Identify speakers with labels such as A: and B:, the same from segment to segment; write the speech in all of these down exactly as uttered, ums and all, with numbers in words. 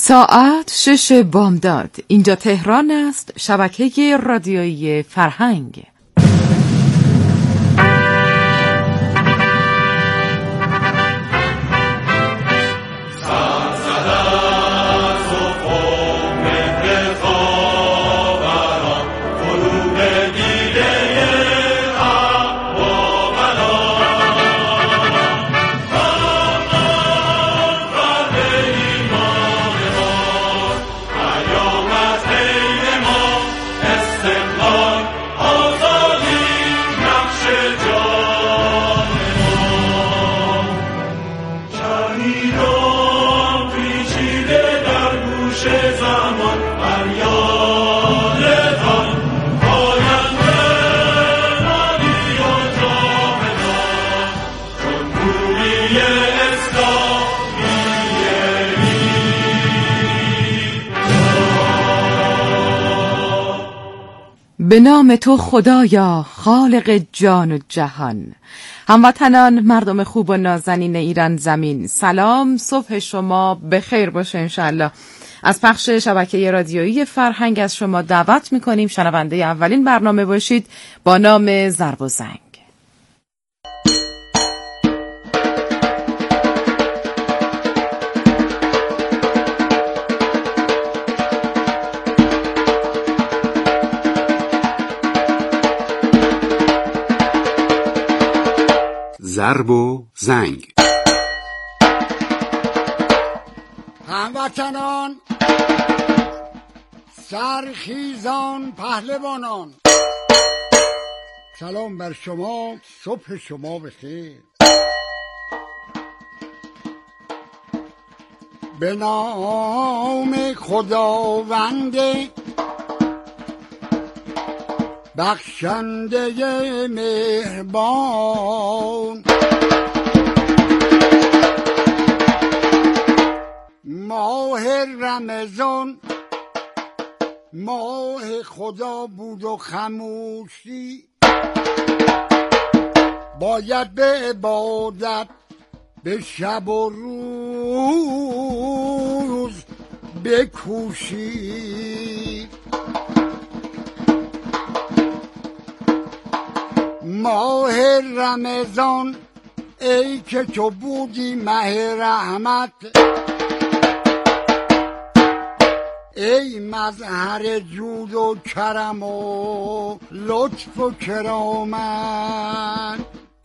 A: ساعت شش بامداد. اینجا تهران است، شبکه رادیویی فرهنگ. به نام تو خدایا خالق جان و جهان. هموطنان، مردم خوب و نازنین ایران زمین، سلام، صبح شما بخیر باشه انشالله. از پخش شبکه رادیویی فرهنگ از شما دعوت میکنیم شنونده اولین برنامه باشید با نام ضرب و زنگ.
B: ضرب و زنگ.
C: هموطنان، سرخیزان، پهلوانان، سلام بر شما، صبح شما بخیر. به نام خداوند بخشنده مهربان، ماه رمضان ماه خدا بود و خموشی باید به عبادت به شب و روز بکوشی. ماه رمضان ای که تو بودی مه رحمت، ای مظهر جود و کرم و لطف و کرامت.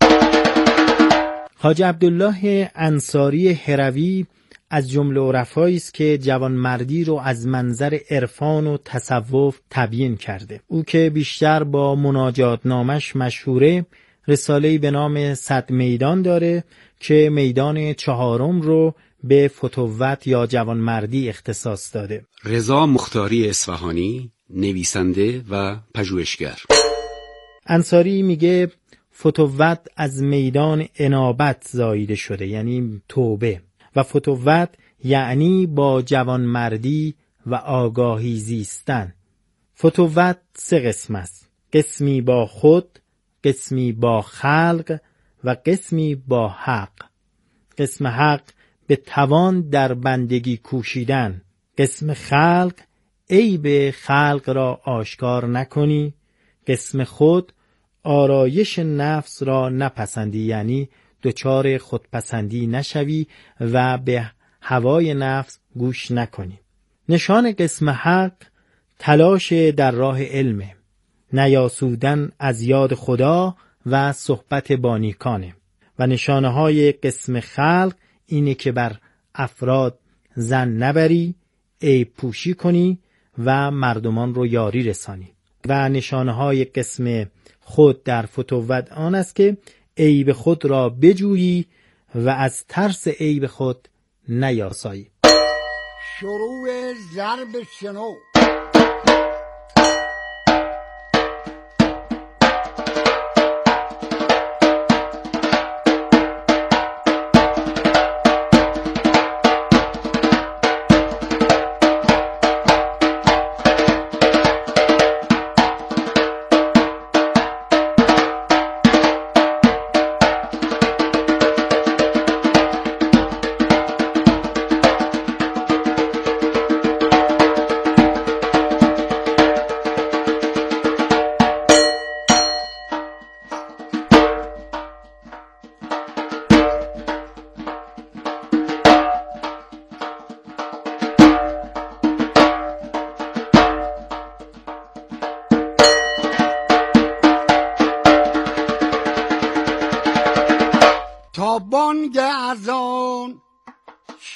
D: حاج عبدالله انصاری هروی از جمله عرفایی است که جوانمردی رو از منظر عرفان و تصوف تبیین کرده. او که بیشتر با مناجات نامش مشهوره، رساله‌ای به نام صد میدان داره که میدان چهارم رو به فتوت یا جوانمردی اختصاص داده.
B: رضا مختاری اصفهانی، نویسنده و پژوهشگر.
D: انصاری میگه فتوت از میدان انابت زاییده شده، یعنی توبه، و فتوت یعنی با جوانمردی و آگاهی زیستن. فتوت سه قسم است: قسمی با خود، قسمی با خلق و قسمی با حق. قسم حق به توان در بندگی کوشیدن، قسم خلق عیب خلق را آشکار نکنی، قسم خود آرایش نفس را نپسندی، یعنی دچار خودپسندی نشوی و به هوای نفس گوش نکنی. نشان قسم حق تلاش در راه علمه، نیاسودن از یاد خدا و صحبت با نیکانه. و نشانه های قسم خلق اینه که بر افراد زن نبری، عیب پوشی کنی و مردمان رو یاری رسانی. و نشانه های قسم خود در فتوت آن است که عیب خود را بجویی و از ترس عیب خود نیاسایی.
C: شروع ضرب شنو.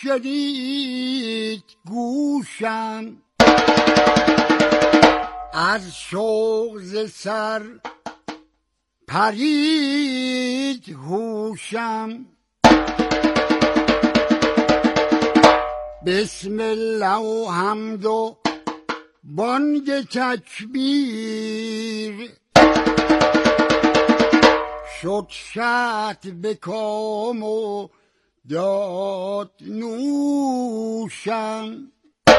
C: شنید گوشم، از شوق ز سر پرید هوشم. بسم الله و حمد و بانگ تکبیر، شد شط به کام و داد نوشم.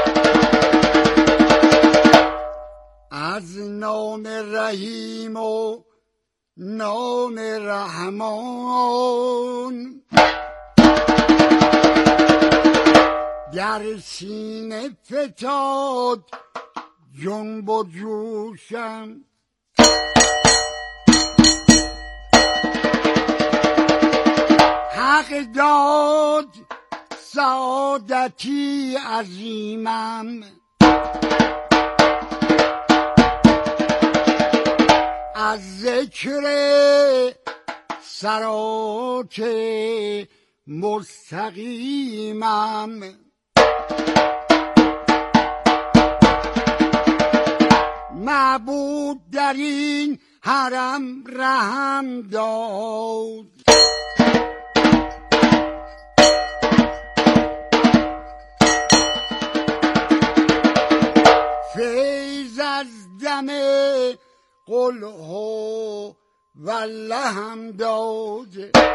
C: از نام رحیم و نام رحمان، در سینه فتاد جنب و جوشم. حق داد سعادتی عظیمم، از ذکر سرات مستقیمم. معبود در این حرم رحم داد، فیض از دم قل هو والله داد.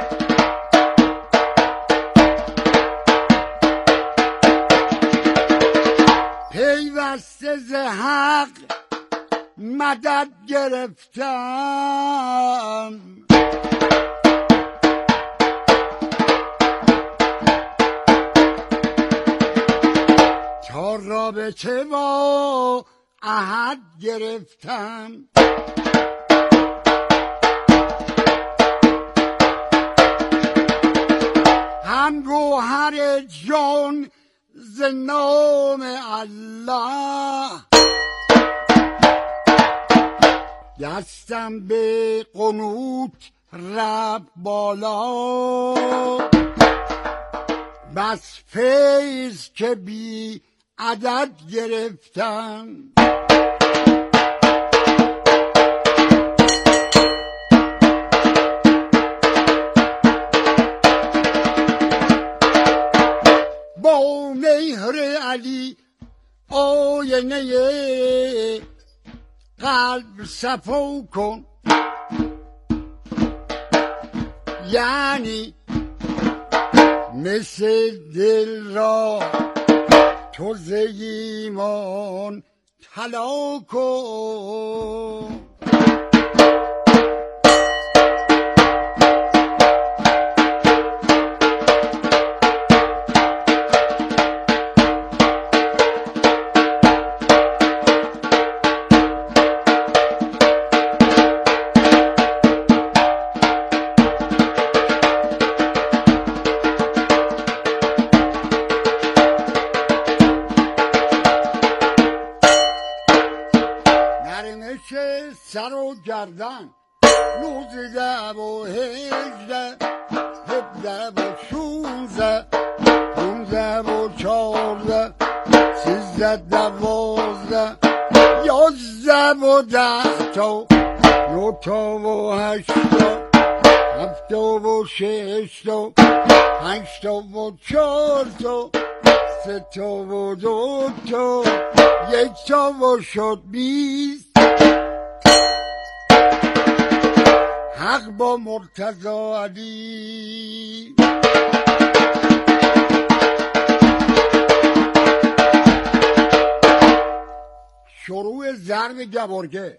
C: پیوسته ز حق مدد گرفتم، تا رابطه با احد گرفتم. هم گوهر جان ز نام الله، دستم به قنوت رب بالا. بس فیض که بی عدد گرفتم، با مهر علی آینه قلب صفا کن، یعنی مثل دل را تو ز ایمان طلا کن. سر و گردن نوزده و هجده هفده و شونزده پونزده و چارده سیزده دوازده یازده و ده تا نو تا و هشتا هفتا و ششتا پنجتا و چار تا سه تا و دو تا یک تا و شد بیست. حق با مرتضی علی شروع ضرب گوارگه.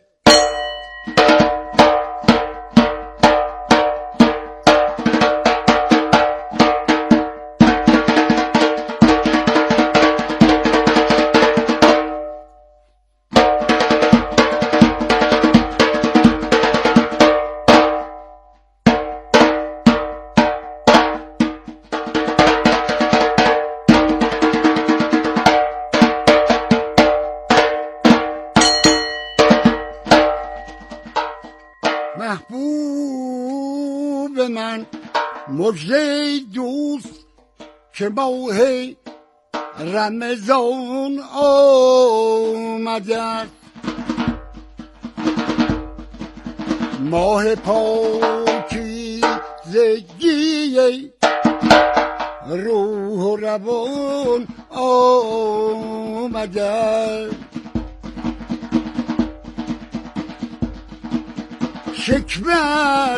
C: محبوب من مژده دوست که ماه رمضان آمده است، ماه پاکیزگی روح و روان آمده است. شکوت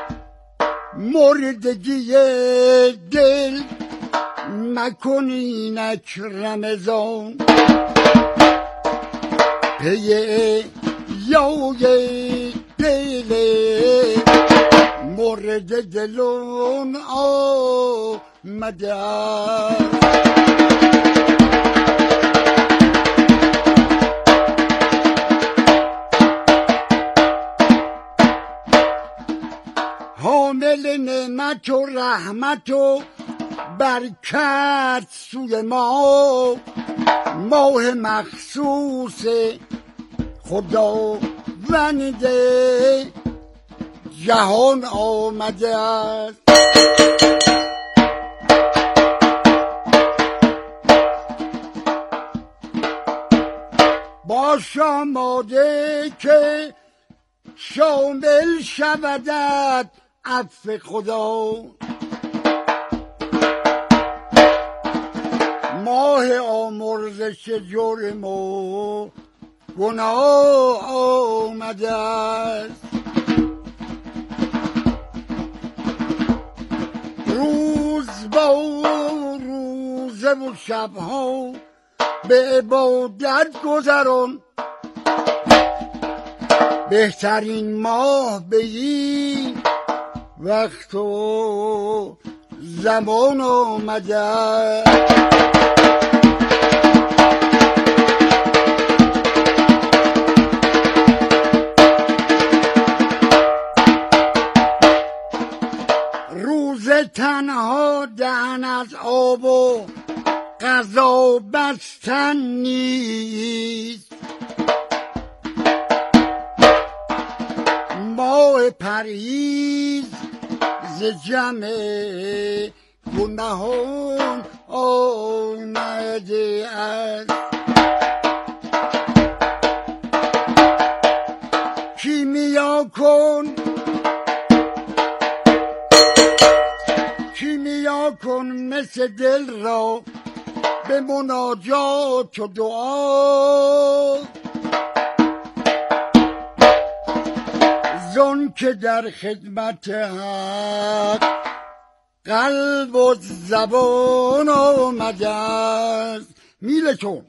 C: مردگی دل مکن اینک رمضان، پی یای دل مرد دلون آمده است. حامل نعمت و رحمت و برکت سوی ما، ماه مخصوص خداوند جهان آمده است. باش آماده که شامل شودت عفو خدا، ماه آمرزش جرم و گناه آمده است. روز با روزه و شبها به عبادت گذران، بهترین ماه به این وقت و زمان آمده. روز تنها دهن از آب و غذا بستن نیست، ماه پرهیز ز جمع گناهان آمده است. کیمیا کن کیمیا کن مثل دل را به مناجات و دعا، زن که در خدمت حق قلب و زبان آمده است. میله کن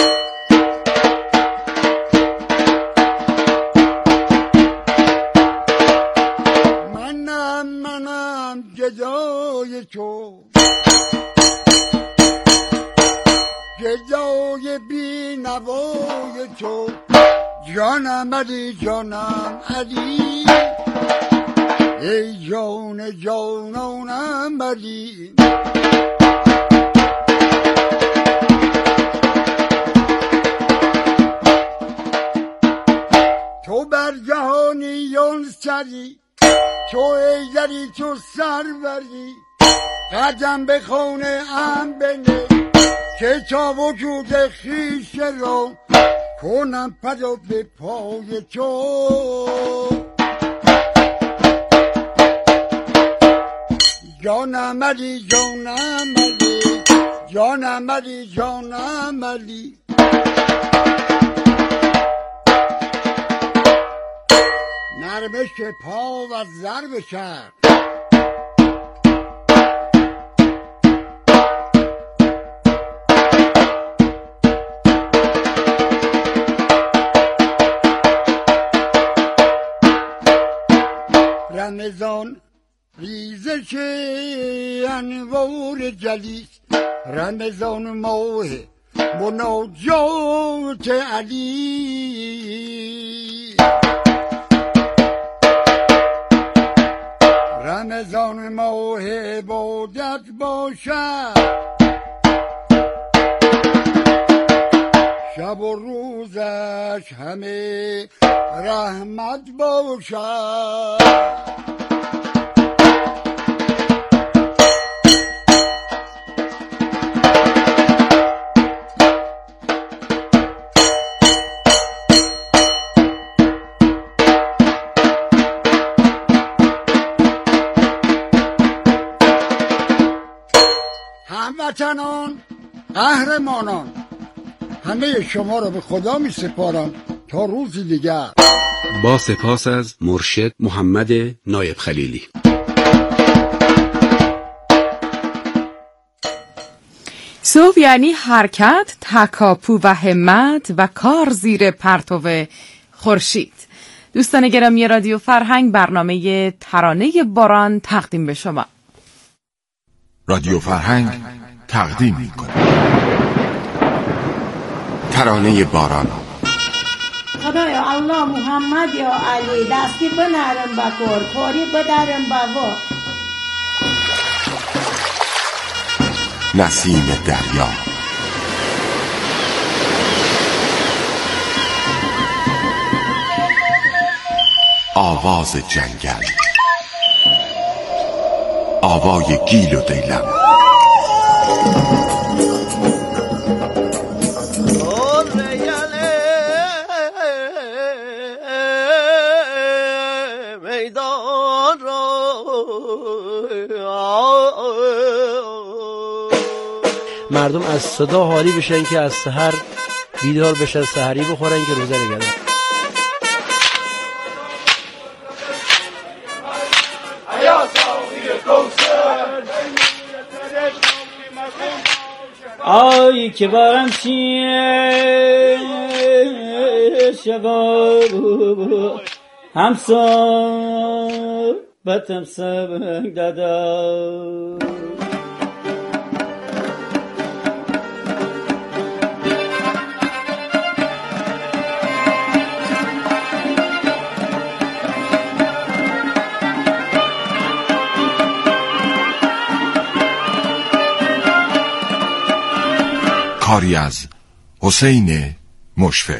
C: منم منم گدای تو، گدای بی نوای تو، جانم علی جانم علی، ای جان جانانم علی. تو بر جهانیان سری، تو ایدری تو سروری، قدم به خانه ام بنه که تا وجود خویش را کنم پدا به پای تو. جانم علی جانم علی، جانم علی جانم علی. نرمش پا و ضرب کرد، رمضان ریزش انوار جلیس، رمضان ماه مناجات علی، رمضان ماه عبادت باشد، شب و روزش همه رحمت باشد. هموطنان، قهرمانان، همه شما را به خدا می سپارم تا روزی دیگر.
B: با سپاس از مرشد محمد نایب خلیلی.
A: صبح یعنی حرکت، تکاپو و همت و کار زیر پرتو خورشید. دوستان گرامی رادیو فرهنگ برنامه ترانه باران تقدیم به شما.
E: رادیو فرهنگ تقدیم می‌کند ترانه باران.
F: خدایا الله محمد یا علی دستی بنرم بکر کاری بدرم بوا.
E: نسیم دریا، آواز جنگل، آوای گیل و دیلم،
G: میدان را مردم از صدا حالی بشن که از سحر بیدار بشن، سحری بخورن که روزه نگردن.
H: آی که بارم چیه شباب همسا بتم سبنگ دادا.
E: کاری از حسین مشفق.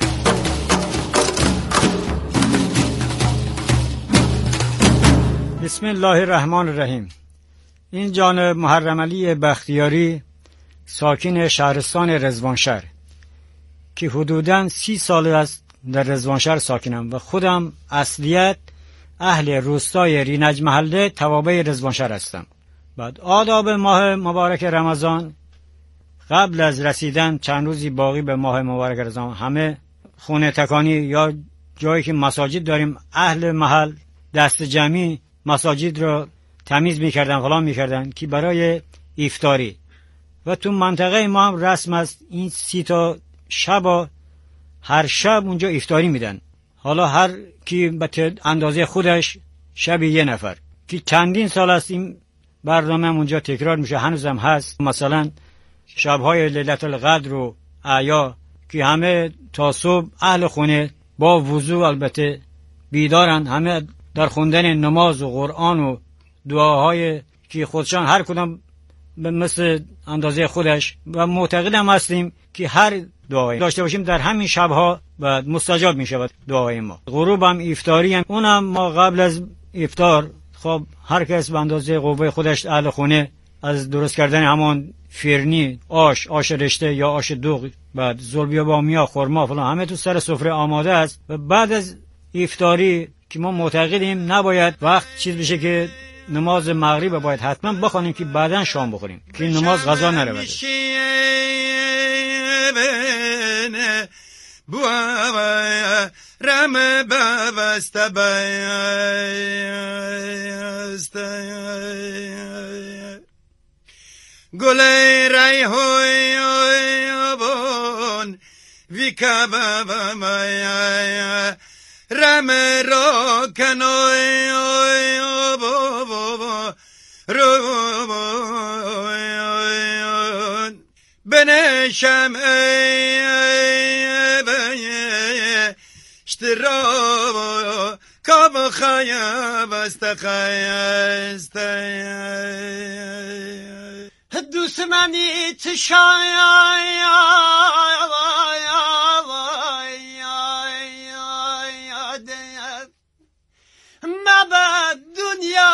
H: بسم الله الرحمن الرحیم. این جان محرم علی بختیاری ساکن شهرستان رضوانشهر که حدوداً سی سال است در رضوانشهر ساکنم و خودم اصلیت اهل روستای رینج محله توابع رضوانشهر هستم. بعد آداب ماه مبارک رمضان، قبل از رسیدن چند روزی باقی به ماه مبارک رمضان، همه خونه تکانی یا جایی که مساجد داریم اهل محل دست جمعی مساجد رو تمیز میکردن، غلام میکردن که برای افطاری. و تو منطقه ما هم رسم است این سی تا شب هر شب اونجا افطاری میدن. حالا هر کی به اندازه خودش شب یه نفر، که چندین سال است این برنامه اونجا تکرار میشه، هنوزم هست. مثلا شبهای لیلت القدر و اعیا که همه تا صبح اهل خونه با وضو البته بیدارن، همه در خوندن نماز و قرآن و دعاهای که خودشان هر کدام به مثل اندازه خودش، و معتقدم هستیم که هر دعایی داشته باشیم در همین شبها و مستجاب می شود دعای ما. غروب هم افطاری هم اونم ما قبل از افطار خب هر کس به اندازه قوه خودش اهل خونه از درست کردن همان فرنی، آش، آش رشته یا آش دوغ، بعد زلبیا بامیا، خرما فلان همه تو سر سفره آماده است. و بعد از افطاری که ما معتقدیم نباید وقت چیز بشه که نماز مغرب باید حتما بخوانیم که بعداً شام بخوریم که نماز غذا نرود.
I: گلی ریحوی آبون ویکا بابا مایا رم را کنوی آبون رو بنشم ای اشترا کب خیاب است خیست دوست منی چشای مبد دنیا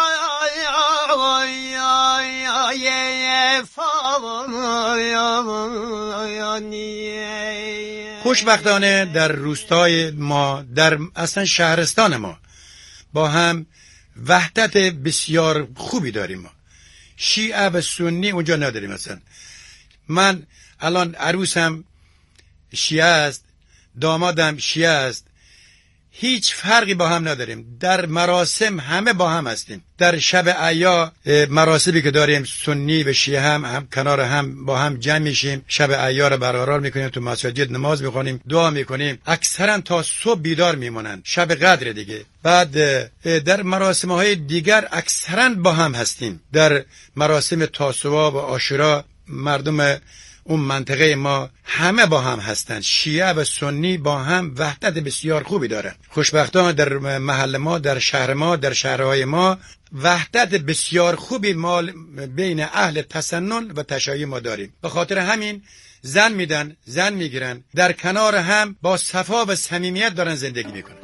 I: خوشبختانه در روستای ما، در اصلا شهرستان ما با هم وحدت بسیار خوبی داریم. ما شیعه و سنی اونجا نداریم. مثلا من الان عروسم شیعه است، دامادم شیعه است، هیچ فرقی با هم نداریم. در مراسم همه با هم هستیم. در شب عیا مراسمی که داریم سنی و شیعه هم, هم کنار هم با هم جمع میشیم، شب عیا رو برقرار میکنیم، تو مساجد نماز میخونیم، دعا میکنیم، اکثرا تا صبح بیدار میمونن، شب قدر دیگه. بعد در مراسم های دیگر اکثرا با هم هستیم. در مراسم تاسوعا و عاشورا مردم اون منطقه ما همه با هم هستند. شیعه و سنی با هم وحدت بسیار خوبی دارن. خوشبختانه در محل ما، در شهر ما، در شهرهای ما وحدت بسیار خوبی ما بین اهل تسنن و تشیع ما داریم. به خاطر همین زن میدن، زن میگیرن، در کنار هم با صفا و صمیمیت دارن زندگی میکنن.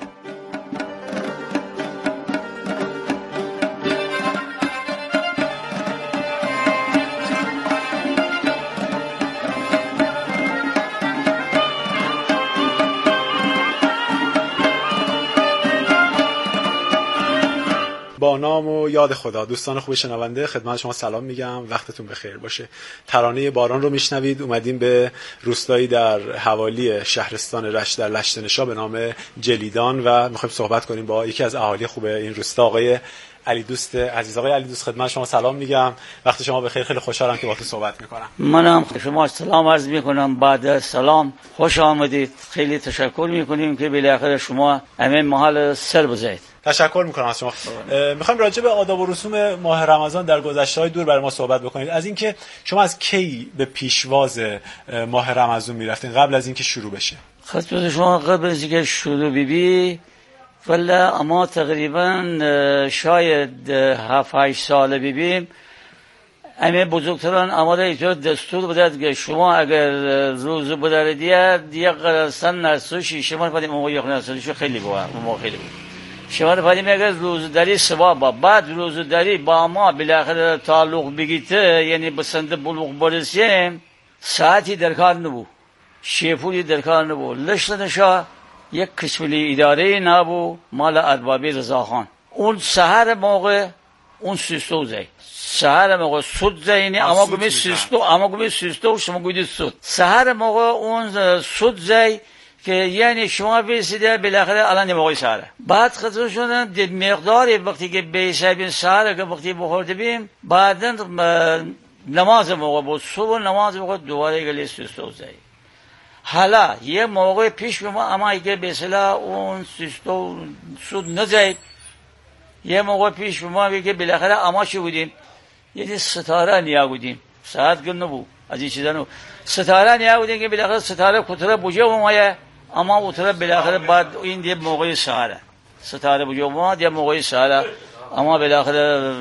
J: با نام و یاد خدا. دوستان خوب شنونده، خدمت شما سلام میگم، وقتتون بخیر باشه. ترانه باران رو میشنوید. اومدیم به روستایی در حوالی شهرستان رشت در لشت‌نشا به نام جلیدان و میخوایم صحبت کنیم با یکی از اهالی خوب این روستا، آقای علی دوست عزیز. آقای علی دوست، خدمت شما سلام میگم، وقت شما بخیر. خیلی خوشحالم که باهاتون صحبت میکنم.
K: منم شما سلام عرض میکنم. بعد سلام خوش آمدید. خیلی تشکر میکنیم که بالاخره شما همین محل سر بزنید.
J: تشکر میکنم از شما. میخوایم راجع به آداب و رسوم ماه رمضان در گذشته‌های دور برای ما صحبت بکنید. از اینکه شما از کی به پیشواز ماه رمضان میرفتین قبل از اینکه شروع بشه؟
K: خدمت شما قبل از اینکه شروع بی ولی اما تقریبا شاید هفت هشت سال ببینیم همه بزرگتران آماده ایجاد دستور بدهد که شما اگر روز بدارید یک قرصن نرسوشی شما پدیم اون یک نرسوشی خیلی بود اون خیلی بود شما پدیم اگر روزداری ثواب بعد روزداری با ما بالاخره تعلق بگیته یعنی بسنده بلوغ برسیم ساعتی در کار نبود شیفولی در کار نبود لشتنشا یک کشولی اداره نبو مال اربابی رضاخان اون سحر موقع اون سیستو زی سحر موقع سود زی یعنی اما گمی سیستو اما گمی سیستو شما گویدید سود سحر موقع اون سود زی که یعنی شما برسیده بالاخره الان موقع سحر بعد خاطر شدن دید مقداری وقتی که به حساب سحر که وقتی بخورده بیم بعدن نماز موقع بود صبح نماز موقع دوباره گلی سیستو زی حالا یه موقع پیش به ما اما اگه به اصطلاح اون سیستو سود نزید یه موقع پیش به ما بگه بالاخره اما چی بودیم یه ستاره نیا بودیم ساعت گل نبود از این چیزا نبود ستاره نیا بودیم که بالاخره ستاره کتره بوجه و مایه اما اوتره بالاخره بعد این یه موقع سهره ستاره بوجه و ما یه موقع سهره اما بالاخره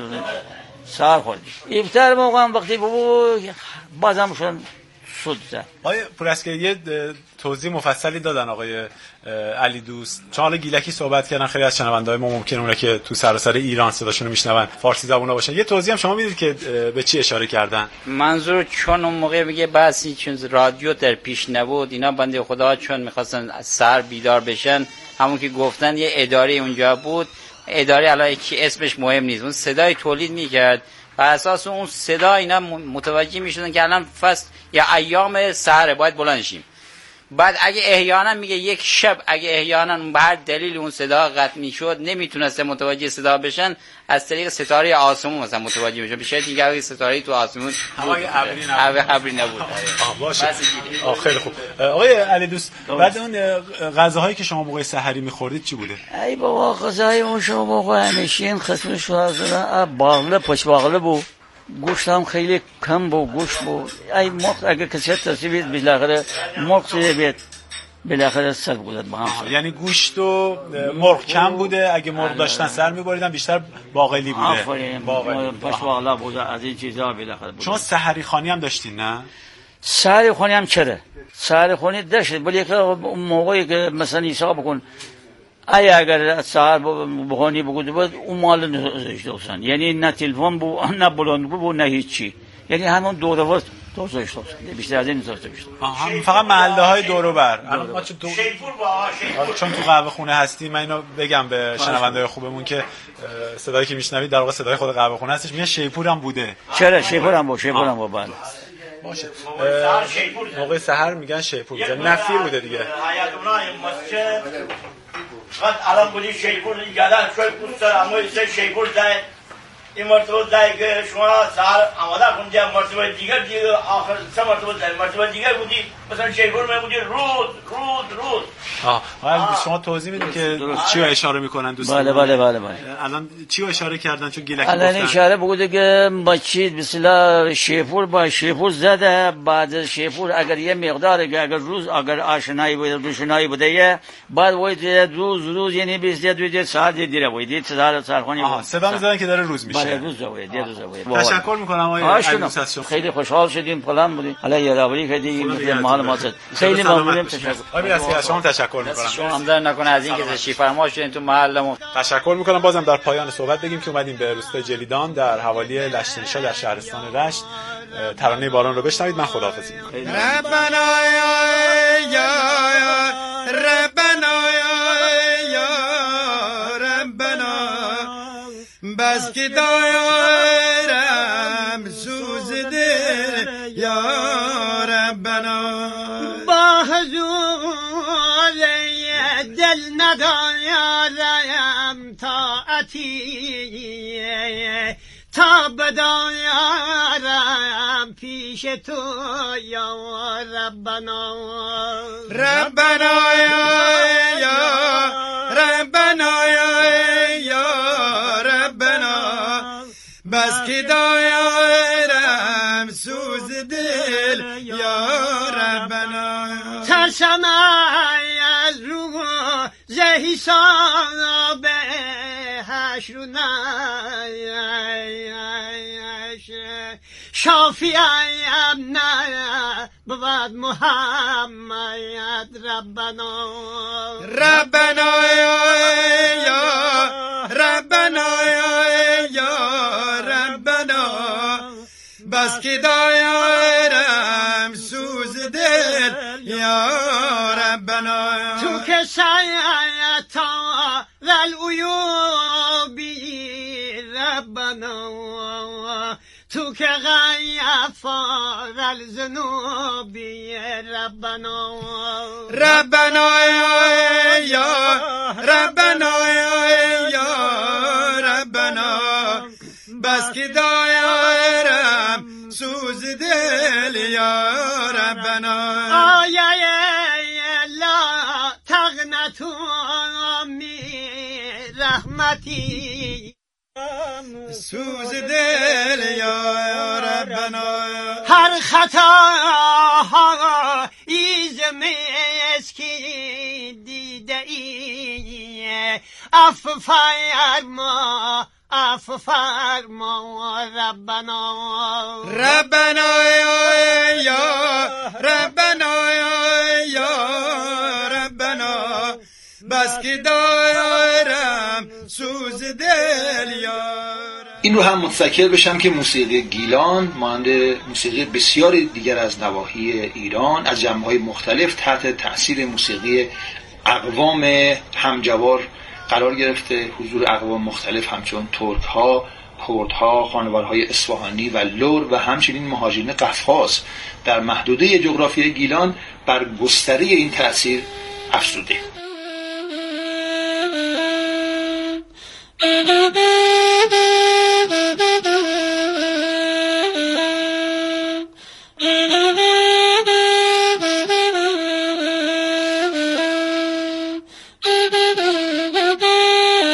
K: سهر خوردیم افطار موقع هم وقتی بود بازم شون سود زد.
J: آقای پوراسکر یه توضیح مفصلی دادن آقای علی دوست. چون حالا گیلکی صحبت کردن خیلی از شنونده‌های ما ممکنه اونایی که تو سراسر ایران صداشون رو میشنون فارسی زبونا باشن. یه توضیح هم شما میدید که به چی اشاره کردن؟
L: منظور چون اون موقع میگه بحثی چون رادیو در پیش نبود اینا بنده خدا چون میخواستن سر بیدار بشن همون که گفتن یه اداره اونجا بود اداره الان کی اسمش مهم نیست اون صدای تولید میکرد بر اساس اون صدا اینا متوجه میشدن که الان فصل یا ایام سحر باید بلند شیم بعد اگه احیانا میگه یک شب اگه احیانا بر دلیل اون صدا قطع میشد نمیتونسته متوجه صدا بشن از طریق ستاره آسمون مثلا متوجه بشن بشه دیگه ستاره تو آسمون
J: هوای ابری نبود
L: هوای ابری نبود
J: آه باشه آه خیلی خوب. آقای علی دوست بعد اون غذاهایی که شما موقع سحری میخوردید چی بوده؟
K: ای بابا غذای اون شما موقع همیشه خصم شما زدن باقله پشت باقله بود گوشت هم خیلی کم بود گوشت بود ای مرغ اگه کسی تصویب بالاخره مرغ چیه بیاد بالاخره سر بود با هم
J: یعنی گوشت و مرغ کم بوده اگه مرغ داشتن سر می‌بریدن بیشتر باقلی بوده
K: آفرین باقلی پشت باقلا بوده از این چیزا بالاخره
J: شما سحری خانی هم داشتین نه
K: سحری خانی هم چرا سحری خانی داشت ولی که اون موقعی که مثلا حساب بکن ای اگر سحر بخونی بگوده بود اون مال نشته بسن یعنی نه تلفن بود نه بلند بود نه هیچی یعنی همون دو دفعه توسعهش توسعه بیشتر از این توسعه بیشتر.
J: آها فقط محله های دور و بر. الان ما چون تو چون تو قهوه خونه هستیم من اینو بگم به شنونده‌های خوبمون که صدایی که میشنوید در واقع صدای خود قهوه خونه هستش. میگه شیپور هم بوده.
K: چرا شیپور هم بود شیپور هم بود بله.
J: باشه. موقع سحر میگن شیپور بوده. نفیر بوده دیگه.
M: فقط الان بودی شیپور گردن شوی پوستر اما ایسه شیپور زد این مرتبه زد که شما سهر آماده کنید مرتبه دیگر دیگر آخر سه مرتبه زد مرتبه دیگر بودی مثلا شیپور می بودی رود رود رود
J: آه آه شما توضیح میدید که چی رو اشاره میکنن دوستان؟
K: بله بله بله بله
J: الان چی رو اشاره کردن چون گیلکی گفتن؟
K: الان اشاره بوده که مچید مثلا شیپور با شیپور زده بعد شیپور اگر یه مقدار اگر روز اگر آشنایی بوده دوشنایی بوده بعد وایت روز روز یعنی بیست دو ساعت دیره وایت ساعت سرخونی
J: آها صدا میزنن که داره روز میشه.
K: بله روز وایت روز وایت.
J: تشکر میکنم آقای علیرضا.
K: خیلی خوشحال شدیم پلان بودیم. حالا یادآوری کردیم مثل مال ما خیلی ممنونم. تشکر.
J: آقای از شما تشکر میکنم.
L: شما هم در نکنه از اینکه تشریف فرما شدین تو محلمون.
J: تشکر میکنم. بازم در پایان صحبت بگیم که اومدیم به روستای جلیدان در حوالی لشت‌نشا در شهرستان رشت ترانه باران رو بشنوید. من خداحافظی میکنم.
I: ربنا یا ربنا یا ربنا بس که دایرم سوز دل یا ربنا
F: با حضور دل ندارم طاعتی تا بدارم پیش تو یا ربنا
I: ربنا یا ربنا یا ربنا بس که دایرم سوز دل یا ربنا
F: ترسم از رو زهی حساب حشر و نعش شافیم نه بود محمد ربنا
I: ربنا یا ربنا یا ربنا بس که دایرم سوز دل یا ربنا
F: تو که سیعتا والعیوبی ربنا تو که غیفار الذنوبی ربنا
I: ربنا یا ربنا یا ربنا بس که دایرم سوز دل یا ربنا
F: آیه لا تغنتو می رحمتی
I: سوز دل یا ربنا
F: هر خطا ایز مسکی دیده ای عفو فرما عفو فرما ربنا
I: ربنا یا ربنا یا ربنا بس که دایرم سوز دل یا
N: این رو هم متذکر بشم که موسیقی گیلان مانند موسیقی بسیار دیگر از نواحی ایران از جنبه‌های مختلف تحت تأثیر موسیقی اقوام همجوار قرار گرفته. حضور اقوام مختلف همچون ترک‌ها، کردها، خانوارهای اصفهانی و لور و همچنین مهاجرین قفقاز در محدوده جغرافیای گیلان بر گستره این تأثیر افزوده.